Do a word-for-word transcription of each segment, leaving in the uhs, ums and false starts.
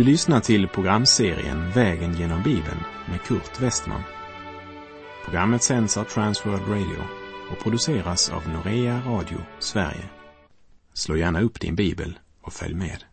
Du lyssnar till programserien Vägen genom Bibeln med Kurt Westman. Programmet sänds av Transworld Radio och produceras av Norea Radio Sverige. Slå gärna upp din bibel och följ med.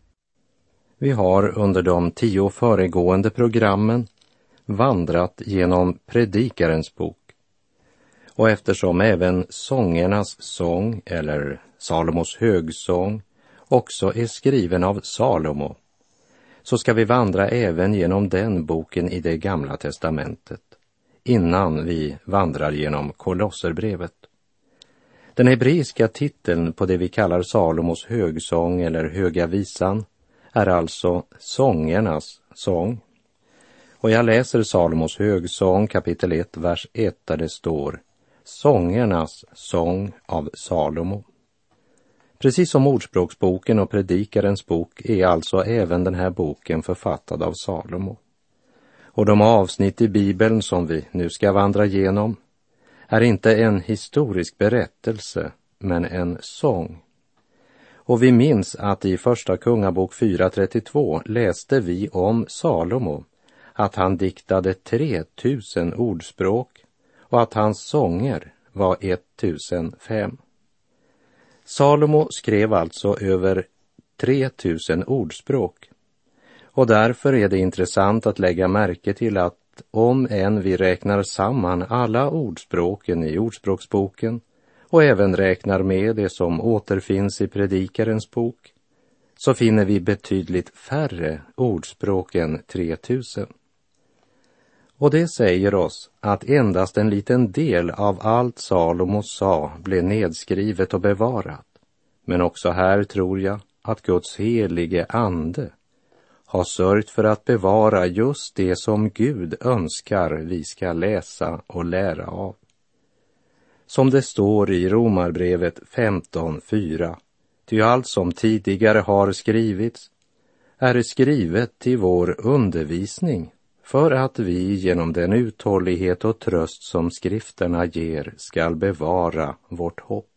Vi har under de tio föregående programmen vandrat genom Predikarens bok. Och eftersom även sångernas sång eller Salomos högsång också är skriven av Salomo, så ska vi vandra även genom den boken i det gamla testamentet innan vi vandrar genom Kolosserbrevet. Den hebreiska titeln på det vi kallar Salomos högsång eller höga visan är alltså sångernas sång. Och jag läser Salomos högsång kapitel ett vers ett där det står sångernas sång av Salomo. Precis som Ordspråksboken och Predikarens bok är alltså även den här boken författad av Salomo. Och de avsnitt i Bibeln som vi nu ska vandra igenom är inte en historisk berättelse, men en sång. Och vi minns att i första Kungabok fyra trettiotvå läste vi om Salomo, att han diktade tre tusen ordspråk och att hans sånger var ett tusen fem. Salomo skrev alltså över tre tusen ordspråk. Och därför är det intressant att lägga märke till att om än vi räknar samman alla ordspråken i Ordspråksboken och även räknar med det som återfinns i Predikarens bok, så finner vi betydligt färre ordspråk än tre tusen. Och det säger oss att endast en liten del av allt Salomo sa blev nedskrivet och bevarat. Men också här tror jag att Guds helige ande har sörjt för att bevara just det som Gud önskar vi ska läsa och lära av. Som det står i Romarbrevet femton fyra, ty allt som tidigare har skrivits är skrivet till vår undervisning, för att vi genom den uthållighet och tröst som skrifterna ger skall bevara vårt hopp.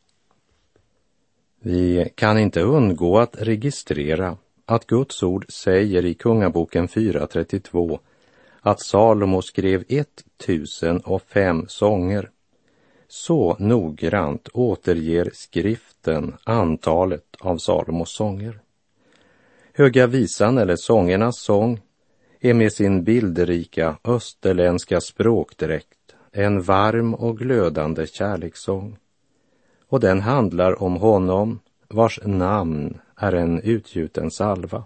Vi kan inte undgå att registrera att Guds ord säger i Kungaboken fyra trettiotvå att Salomo skrev ett tusen fem sånger. Så noggrant återger skriften antalet av Salomos sånger. Höga visan eller sångernas sång är med sin bildrika österländska språkdräkt en varm och glödande kärlekssång. Och den handlar om honom vars namn är en utgjuten salva.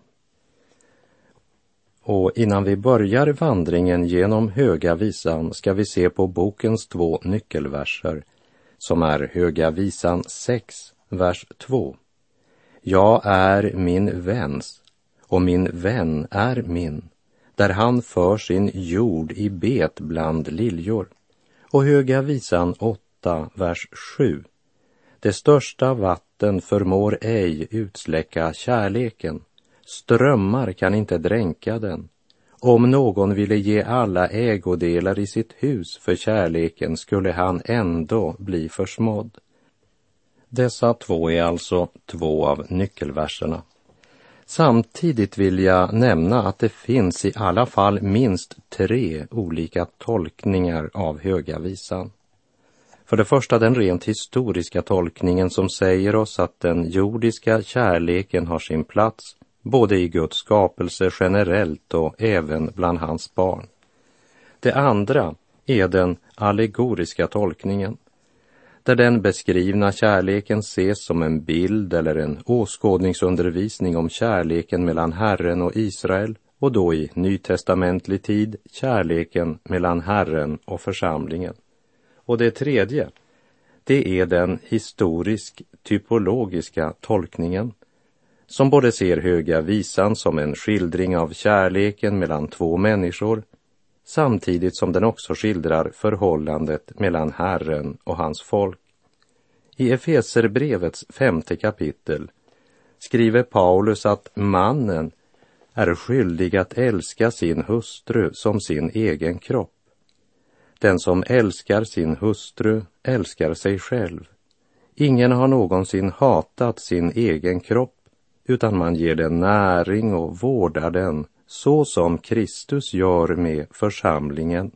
Och innan vi börjar vandringen genom Höga visan ska vi se på bokens två nyckelverser som är Höga visan sex, vers två. Jag är min väns och min vän är min, där han för sin jord i bet bland liljor. Och Höga visan åtta, vers sju. Det största vatten förmår ej utsläcka kärleken, strömmar kan inte dränka den. Om någon ville ge alla ägodelar i sitt hus för kärleken skulle han ändå bli försmådd. Dessa två är alltså två av nyckelverserna. Samtidigt vill jag nämna att det finns i alla fall minst tre olika tolkningar av Höga visan. För det första den rent historiska tolkningen som säger oss att den jordiska kärleken har sin plats både i Guds skapelse generellt och även bland hans barn. Det andra är den allegoriska tolkningen, där den beskrivna kärleken ses som en bild eller en åskådningsundervisning om kärleken mellan Herren och Israel, och då i nytestamentlig tid kärleken mellan Herren och församlingen. Och det tredje, det är den historisk-typologiska tolkningen, som både ser Höga visan som en skildring av kärleken mellan två människor, samtidigt som den också skildrar förhållandet mellan Herren och hans folk. I Efeserbrevets femte kapitel skriver Paulus att mannen är skyldig att älska sin hustru som sin egen kropp. Den som älskar sin hustru älskar sig själv. Ingen har någonsin hatat sin egen kropp, utan man ger den näring och vårdar den så som Kristus gör med församlingen.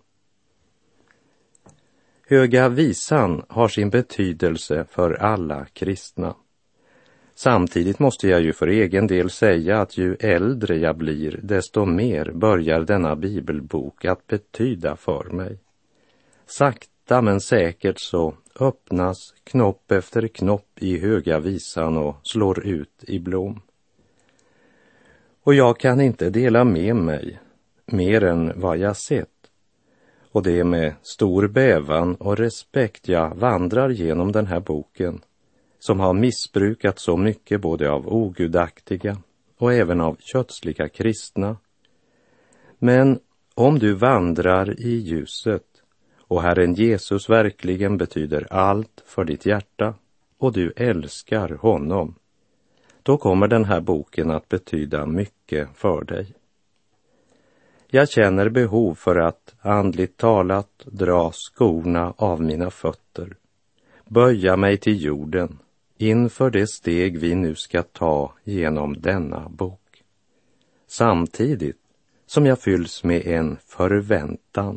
Höga visan har sin betydelse för alla kristna. Samtidigt måste jag ju för egen del säga att ju äldre jag blir, desto mer börjar denna bibelbok att betyda för mig. Sakta men säkert så öppnas knopp efter knopp i Höga visan och slår ut i blom. Och jag kan inte dela med mig mer än vad jag sett. Och det är med stor bävan och respekt jag vandrar genom den här boken, som har missbrukat så mycket både av ogudaktiga och även av kötsliga kristna. Men om du vandrar i ljuset och Herren Jesus verkligen betyder allt för ditt hjärta och du älskar honom, då kommer den här boken att betyda mycket för dig. Jag känner behov för att andligt talat dra skorna av mina fötter, böja mig till jorden inför det steg vi nu ska ta genom denna bok. Samtidigt som jag fylls med en förväntan.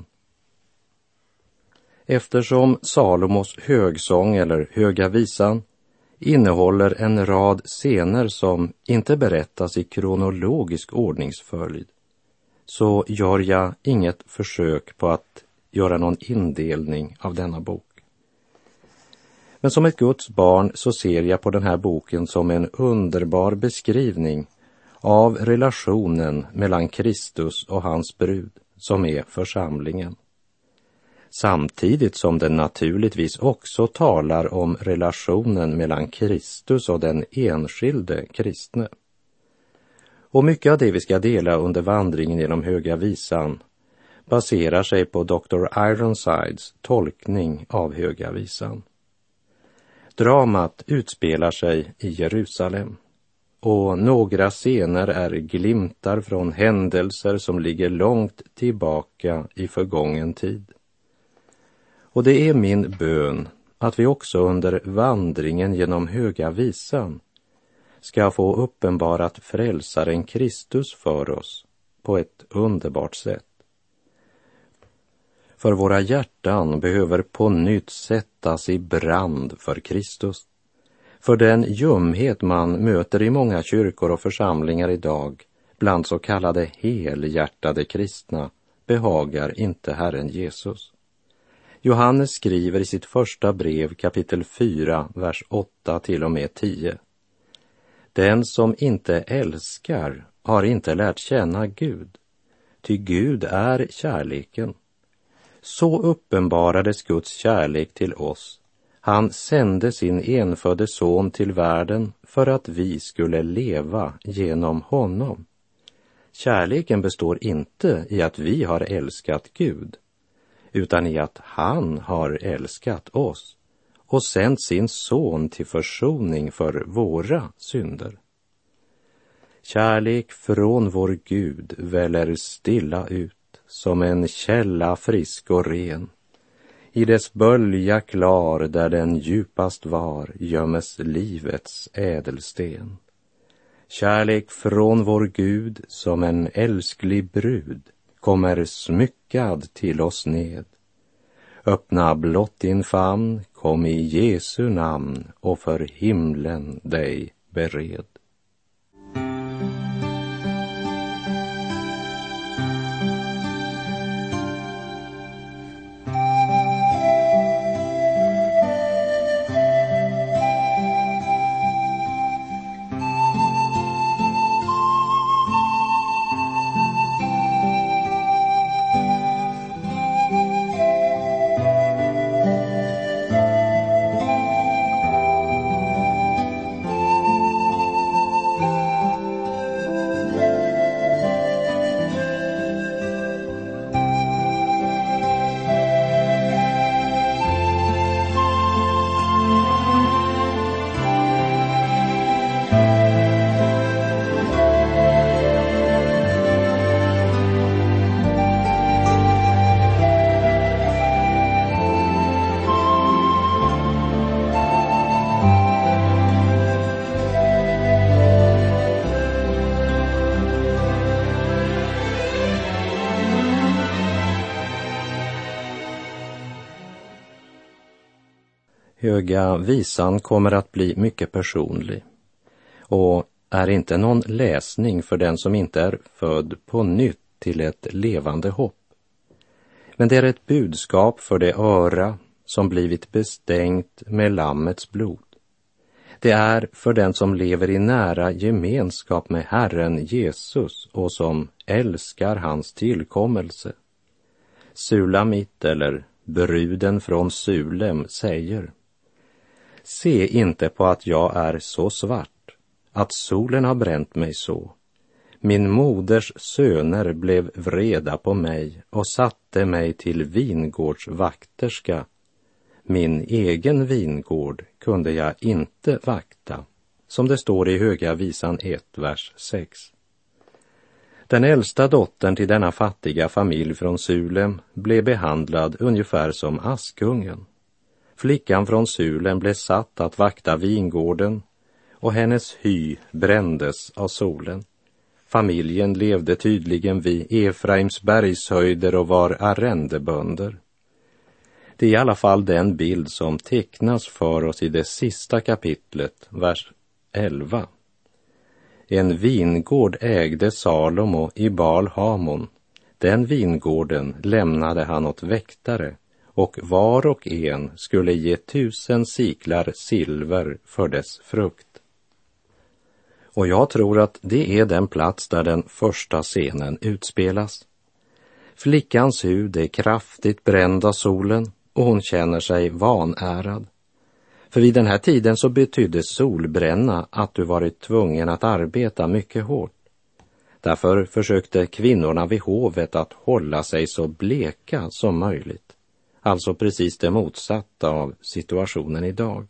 Eftersom Salomos högsång eller Höga visan innehåller en rad scener som inte berättas i kronologisk ordningsföljd, så gör jag inget försök på att göra någon indelning av denna bok. Men som ett Guds barn så ser jag på den här boken som en underbar beskrivning av relationen mellan Kristus och hans brud, som är församlingen. Samtidigt som den naturligtvis också talar om relationen mellan Kristus och den enskilde kristne. Och mycket av det vi ska dela under vandringen genom Höga visan baserar sig på doktor Ironsides tolkning av Höga visan. Dramat utspelar sig i Jerusalem och några scener är glimtar från händelser som ligger långt tillbaka i förgången tid. Och det är min bön att vi också under vandringen genom Höga visan ska få uppenbarat frälsaren Kristus för oss på ett underbart sätt. För våra hjärtan behöver på nytt sättas i brand för Kristus. För den ljumhet man möter i många kyrkor och församlingar idag bland så kallade helhjärtade kristna behagar inte Herren Jesus. Johannes skriver i sitt första brev kapitel fyra, vers åtta till och med tio. Den som inte älskar har inte lärt känna Gud, ty Gud är kärleken. Så uppenbarades Guds kärlek till oss. Han sände sin enfödde son till världen för att vi skulle leva genom honom. Kärleken består inte i att vi har älskat Gud, utan i att han har älskat oss och sänt sin son till försoning för våra synder. Kärlek från vår Gud väller stilla ut som en källa frisk och ren. I dess bölja klar där den djupast var gömmes livets ädelsten. Kärlek från vår Gud som en älsklig brud kommer smyckad till oss ned. Öppna blott din famn, kom i Jesu namn och för himlen dig bered. Höga visan kommer att bli mycket personlig och är inte någon läsning för den som inte är född på nytt till ett levande hopp. Men det är ett budskap för det öra som blivit bestängt med lammets blod. Det är för den som lever i nära gemenskap med Herren Jesus och som älskar hans tillkommelse. Sulamit, eller bruden från Sulem, säger: Se inte på att jag är så svart, att solen har bränt mig så. Min moders söner blev vreda på mig och satte mig till vingårdsvakterska. Min egen vingård kunde jag inte vakta, som det står i Höga visan ett, vers sex. Den äldsta dottern till denna fattiga familj från Sulem blev behandlad ungefär som Askungen. Flickan från Sulem blev satt att vakta vingården och hennes hy brändes av solen. Familjen levde tydligen vid Efraims bergshöjder och var arrendebönder. Det är i alla fall den bild som tecknas för oss i det sista kapitlet, vers elva. En vingård ägde Salomo i Baal-Hamon. Den vingården lämnade han åt väktare, och var och en skulle ge tusen siklar silver för dess frukt. Och jag tror att det är den plats där den första scenen utspelas. Flickans hud är kraftigt bränd av solen och hon känner sig vanärad. För vid den här tiden så betydde solbränna att du varit tvungen att arbeta mycket hårt. Därför försökte kvinnorna vid hovet att hålla sig så bleka som möjligt. Alltså precis det motsatta av situationen idag.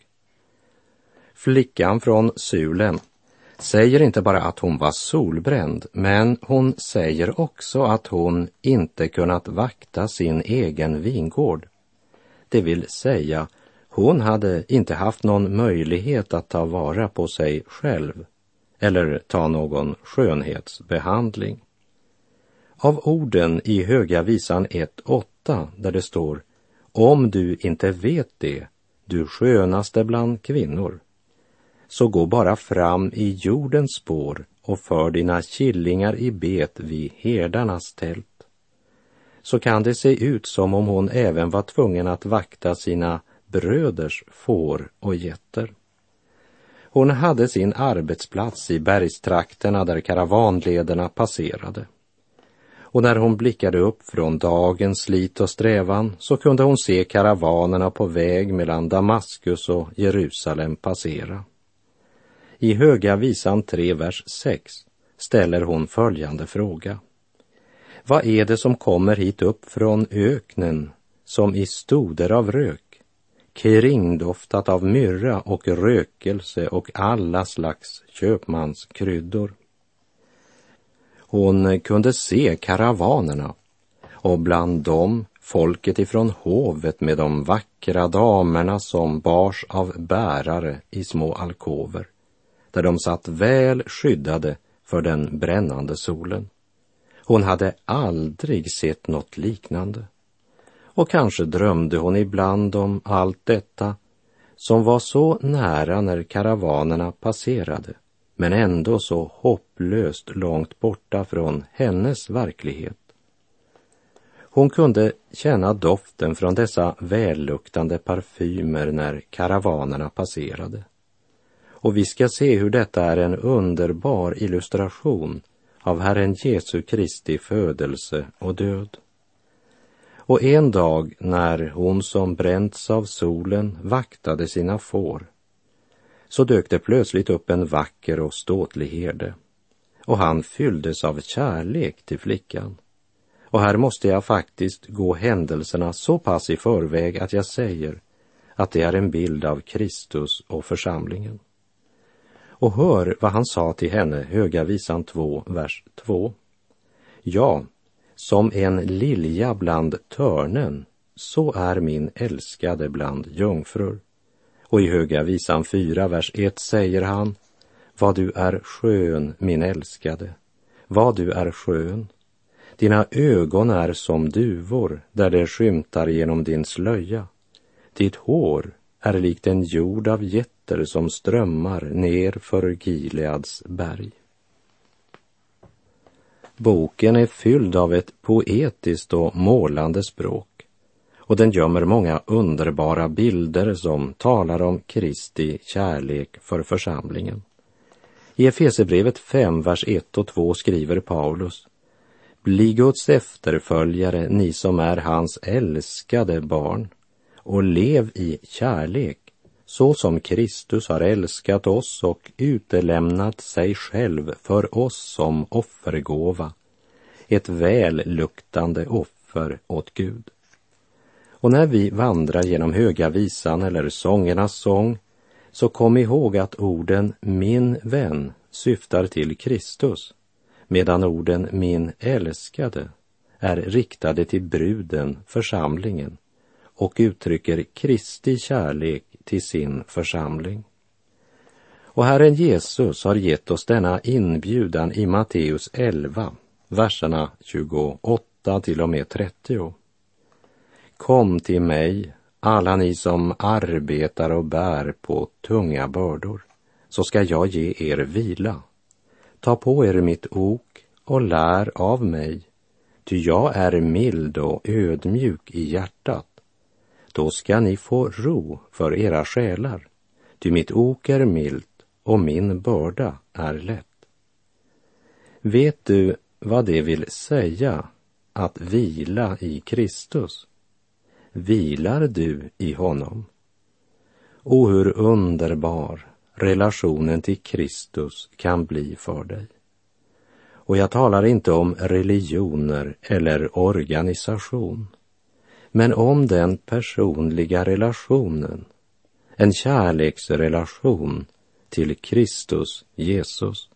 Flickan från Sulem säger inte bara att hon var solbränd, men hon säger också att hon inte kunnat vakta sin egen vingård. Det vill säga, hon hade inte haft någon möjlighet att ta vara på sig själv eller ta någon skönhetsbehandling. Av orden i Höga visan ett åtta, där det står: Om du inte vet det, du skönaste bland kvinnor, så gå bara fram i jordens spår och för dina killingar i bet vid herdarnas tält. Så kan det se ut som om hon även var tvungen att vakta sina bröders får och getter. Hon hade sin arbetsplats i bergstrakterna där karavanlederna passerade. Och när hon blickade upp från dagens slit och strävan så kunde hon se karavanerna på väg mellan Damaskus och Jerusalem passera. I Höga visan tre, vers sex ställer hon följande fråga: Vad är det som kommer hit upp från öknen som i stoder av rök, kringdoftat av myrra och rökelse och alla slags köpmanskryddor? Hon kunde se karavanerna och bland dem folket ifrån hovet med de vackra damerna som bars av bärare i små alkover, där de satt väl skyddade för den brännande solen. Hon hade aldrig sett något liknande. Och kanske drömde hon ibland om allt detta som var så nära när karavanerna passerade, men ändå så hopplöst långt borta från hennes verklighet. Hon kunde känna doften från dessa välluktande parfymer när karavanerna passerade. Och vi ska se hur detta är en underbar illustration av Herren Jesu Kristi födelse och död. Och en dag när hon som bränts av solen vaktade sina får, så dök det plötsligt upp en vacker och ståtlig herde, och han fylldes av kärlek till flickan. Och här måste jag faktiskt gå händelserna så pass i förväg att jag säger att det är en bild av Kristus och församlingen. Och hör vad han sa till henne, Höga visan två, vers två. Ja, som en lilja bland törnen, så är min älskade bland jungfrur. Och i Höga visan fyra, vers ett säger han: Vad du är skön, min älskade, vad du är skön. Dina ögon är som duvor där det skymtar genom din slöja. Ditt hår är likt en jord av getter som strömmar ner för Gileads berg. Boken är fylld av ett poetiskt och målande språk, och den gömmer många underbara bilder som talar om Kristi kärlek för församlingen. I Efesierbrevet fem, vers ett och två skriver Paulus: Bli Guds efterföljare, ni som är hans älskade barn, och lev i kärlek, så som Kristus har älskat oss och utelämnat sig själv för oss som offergåva, ett välluktande offer åt Gud. Och när vi vandrar genom Höga visan eller sångernas sång, så kom ihåg att orden min vän syftar till Kristus, medan orden min älskade är riktade till bruden, församlingen, och uttrycker Kristi kärlek till sin församling. Och Herren Jesus har gett oss denna inbjudan i Matteus elva, verserna tjugoåtta till och med trettio. Kom till mig, alla ni som arbetar och bär på tunga bördor, så ska jag ge er vila. Ta på er mitt ok och lär av mig, ty jag är mild och ödmjuk i hjärtat. Då ska ni få ro för era själar, ty mitt ok är milt och min börda är lätt. Vet du vad det vill säga att vila i Kristus? Vilar du i honom? O, hur underbar relationen till Kristus kan bli för dig. Och jag talar inte om religioner eller organisation, men om den personliga relationen, en kärleksrelation till Kristus Jesus.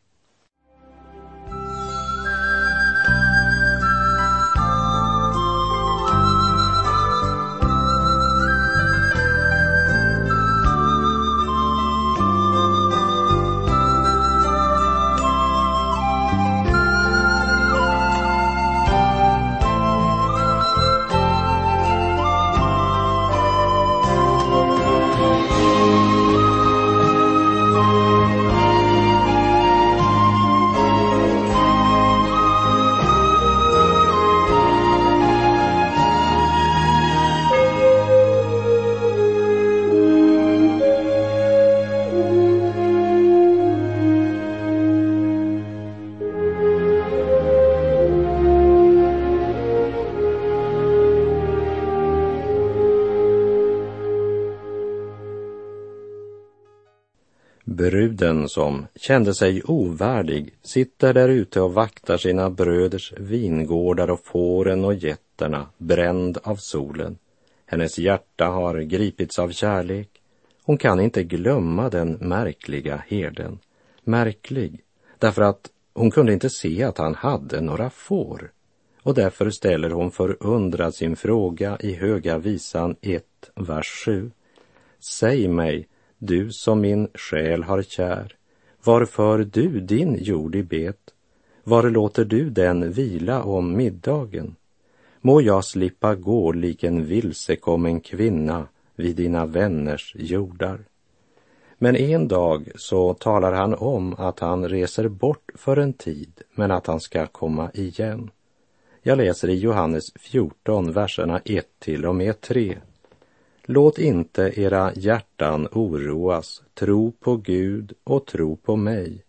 Bruden som kände sig ovärdig sitter där ute och vaktar sina bröders vingårdar och fåren och getterna, bränd av solen. Hennes hjärta har gripits av kärlek. Hon kan inte glömma den märkliga herden. Märklig, därför att hon kunde inte se att han hade några får. Och därför ställer hon förundrad sin fråga i Höga visan ett, vers sju. Säg mig, du som min själ har kär, varför du din jord i bet? Var låter du den vila om middagen? Må jag slippa gå lik en vilsekommen kvinna vid dina vänners jordar. Men en dag så talar han om att han reser bort för en tid, men att han ska komma igen. Jag läser i Johannes fjorton, verserna ett till och med tre. Låt inte era hjärtan oroas, tro på Gud och tro på mig.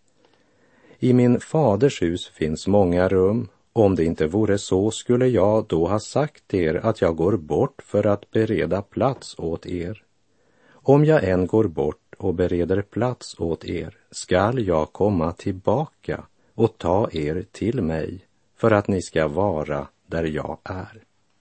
I min faders hus finns många rum. Om det inte vore så skulle jag då ha sagt er att jag går bort för att bereda plats åt er. Om jag än går bort och bereder plats åt er, skall jag komma tillbaka och ta er till mig, för att ni ska vara där jag är.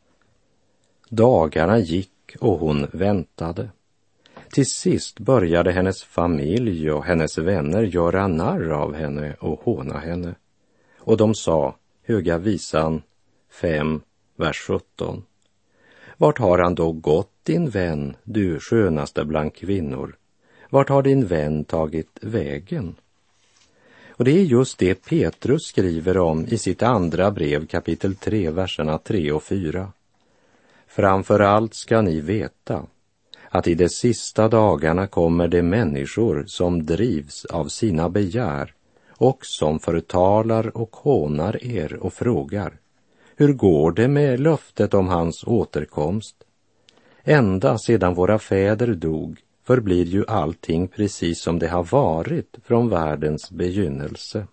Dagarna gick och hon väntade. Till sist började hennes familj och hennes vänner göra narr av henne och håna henne. Och de sa, Höga visan fem, vers sjutton. Vart har han då gått, din vän, du skönaste bland kvinnor? Vart har din vän tagit vägen? Och det är just det Petrus skriver om i sitt andra brev, kapitel tre, verserna tre och fyra. Framför allt ska ni veta att i de sista dagarna kommer det människor som drivs av sina begär och som förtalar och hånar er och frågar: hur går det med löftet om hans återkomst? Ända sedan våra fäder dog förblir ju allting precis som det har varit från världens begynnelse.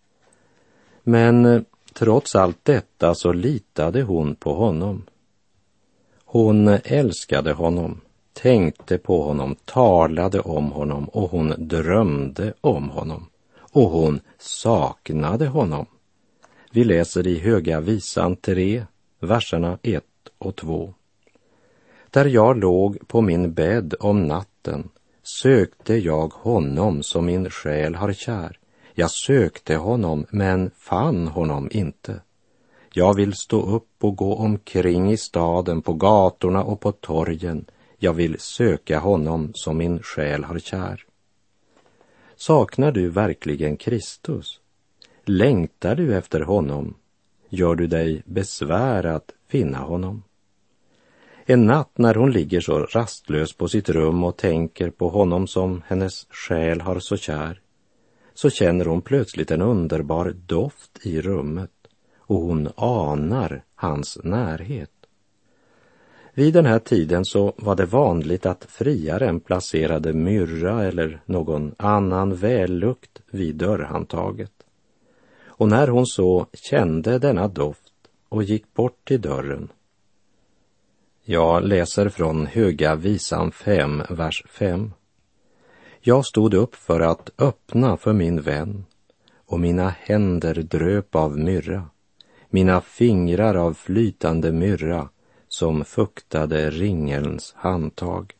Men trots allt detta så litade hon på honom. Hon älskade honom, tänkte på honom, talade om honom och hon drömde om honom. Och hon saknade honom. Vi läser i Höga visan tre, verserna ett och två. Där jag låg på min bädd om natten sökte jag honom som min själ har kär. Jag sökte honom men fann honom inte. Jag vill stå upp och gå omkring i staden, på gatorna och på torgen. Jag vill söka honom som min själ har kär. Saknar du verkligen Kristus? Längtar du efter honom? Gör du dig besvär att finna honom? En natt när hon ligger så rastlös på sitt rum och tänker på honom som hennes själ har så kär, så känner hon plötsligt en underbar doft i rummet och hon anar hans närhet. Vid den här tiden så var det vanligt att friaren placerade myrra eller någon annan vällukt vid dörrhandtaget. Och när hon så kände denna doft och gick bort till dörren. Jag läser från Höga visan fem, vers fem. Jag stod upp för att öppna för min vän och mina händer dröp av myrra, mina fingrar av flytande myrra som fuktade ringelns handtag.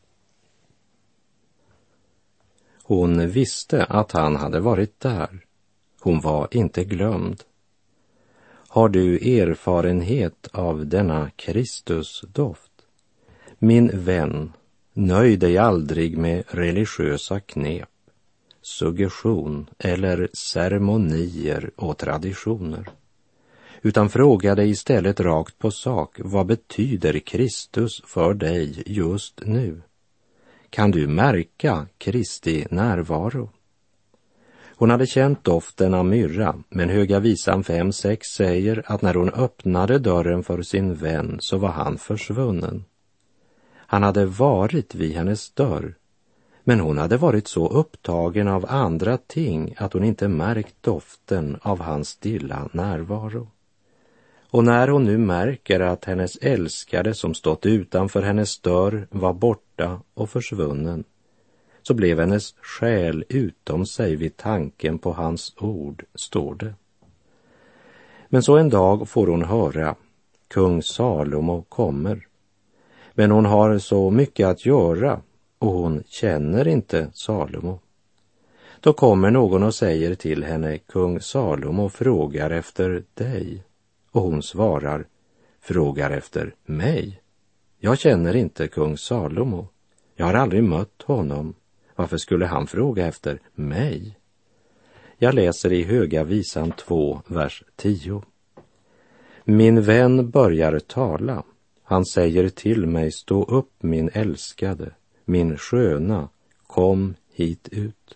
Hon visste att han hade varit där. Hon var inte glömd. Har du erfarenhet av denna Kristusdoft? Min vän, nöj dig aldrig med religiösa knep, suggestion eller ceremonier och traditioner. Utan fråga dig istället rakt på sak, vad betyder Kristus för dig just nu? Kan du märka Kristi närvaro? Hon hade känt doften av myrra, men Höga visan fem sex säger att när hon öppnade dörren för sin vän så var han försvunnen. Han hade varit vid hennes dörr, men hon hade varit så upptagen av andra ting att hon inte märkt doften av hans stilla närvaro. Och när hon nu märker att hennes älskade som stått utanför hennes dörr var borta och försvunnen, så blev hennes själ utom sig vid tanken på hans ord, står det. Men så en dag får hon höra, kung Salomo kommer. Men hon har så mycket att göra och hon känner inte Salomo. Då kommer någon och säger till henne, kung Salomo frågar efter dig. Och hon svarar, frågar efter mig? Jag känner inte kung Salomo. Jag har aldrig mött honom. Varför skulle han fråga efter mig? Jag läser i Höga visan två, vers tio. Min vän börjar tala. Han säger till mig, stå upp min älskade, min sköna, kom hit ut.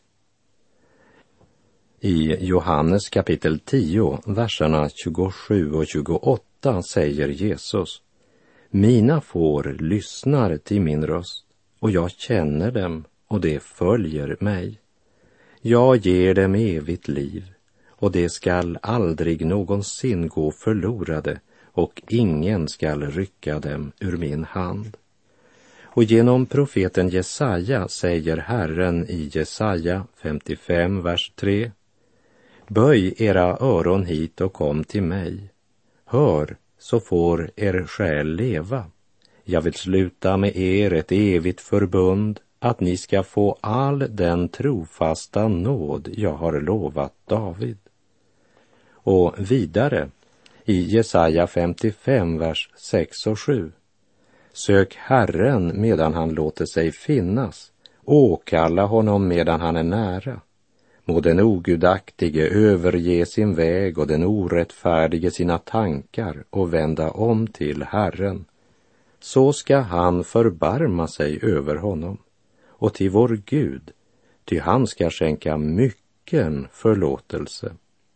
I Johannes kapitel tio, verserna tjugosju och tjugoåtta säger Jesus, mina får lyssnar till min röst och jag känner dem och det följer mig. Jag ger dem evigt liv och det skall aldrig någonsin gå förlorade och ingen skall rycka dem ur min hand. Och genom profeten Jesaja säger Herren i Jesaja femtiofem, vers tre, böj era öron hit och kom till mig. Hör, så får er själ leva. Jag vill sluta med er ett evigt förbund, att ni ska få all den trofasta nåd jag har lovat David. Och vidare i Jesaja femtiofem, vers sex och sju. Sök Herren medan han låter sig finnas, åkalla honom medan han är nära. Må den ogudaktige överge sin väg och den orättfärdige sina tankar och vända om till Herren. så ska han förbarma sig över honom, och till vår Gud, ty han ska skänka mycken förlåtelse.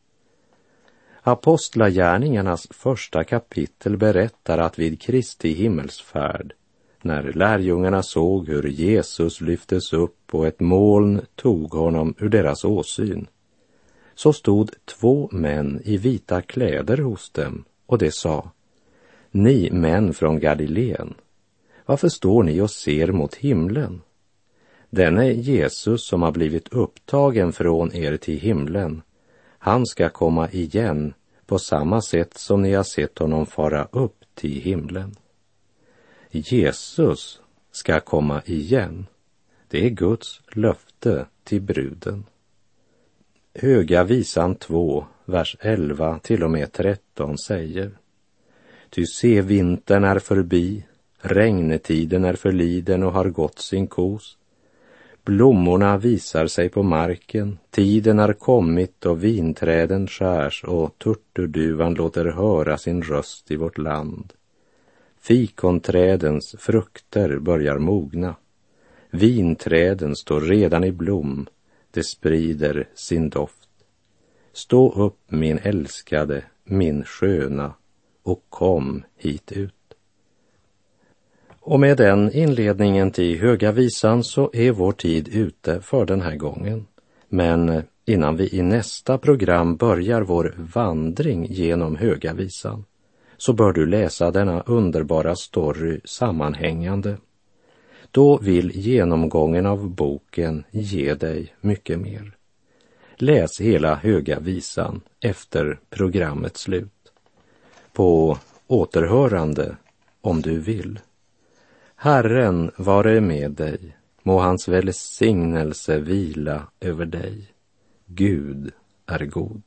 Apostlagärningarnas första kapitel berättar att vid Kristi himmelsfärd, när lärjungarna såg hur Jesus lyftes upp och ett moln tog honom ur deras åsyn, så stod två män i vita kläder hos dem, och de sa: Ni män från Galileen, varför står ni och ser mot himlen? Denne Jesus som har blivit upptagen från er till himlen, han ska komma igen på samma sätt som ni har sett honom fara upp till himlen. Jesus ska komma igen. Det är Guds löfte till bruden. Höga visan två, vers elva till och med tretton säger: Ty se, vintern är förbi, regnetiden är förliden och har gått sin kos. Blommorna visar sig på marken, tiden är kommit och vinträden skärs och turturduvan låter höra sin röst i vårt land. Fikonträdens frukter börjar mogna, vinträden står redan i blom, det sprider sin doft. Stå upp, min älskade, min sköna, och kom hit ut. Och med den inledningen till Höga visan så är vår tid ute för den här gången. Men innan vi i nästa program börjar vår vandring genom Höga visan, så bör du läsa denna underbara story sammanhängande. Då vill genomgången av boken ge dig mycket mer. Läs hela Höga visan efter programmets slut. På återhörande om du vill. Herren vare med dig, må hans välsignelse vila över dig. Gud är god.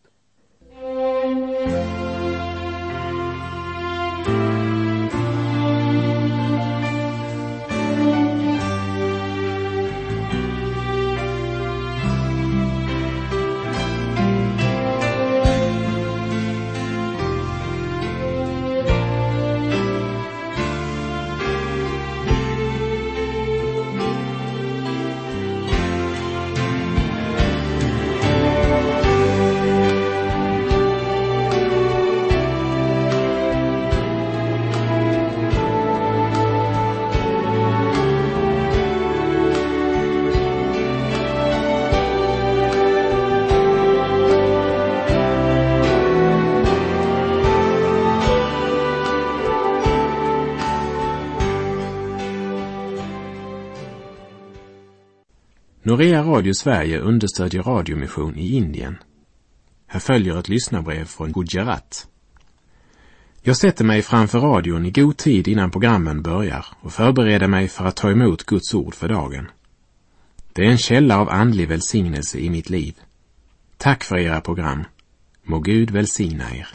Norea Radio Sverige understödjer radiomission i Indien. Här följer ett lyssnarbrev från Gujarat. Jag sätter mig framför radion i god tid innan programmen börjar och förbereder mig för att ta emot Guds ord för dagen. Det är en källa av andlig välsignelse i mitt liv. Tack för era program. Må Gud välsigna er.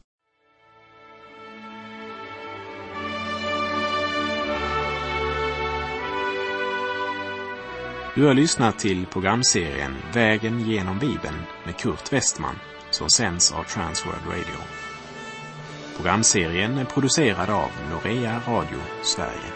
Du har lyssnat till programserien Vägen genom Bibeln med Kurt Westman som sänds av Transworld Radio. Programserien är producerad av Norea Radio Sverige.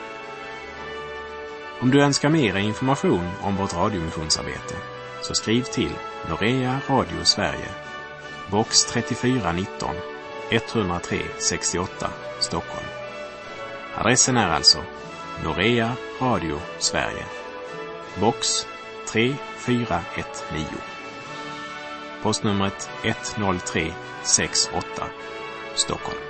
Om du önskar mer information om vårt radiomissionsarbete så skriv till Norea Radio Sverige, box trettiofyra nitton, etthundratre sextioåtta, Stockholm. Adressen är alltså Norea Radio Sverige, box tre fyra ett nio. Postnumret ett noll tre sex åtta, Stockholm.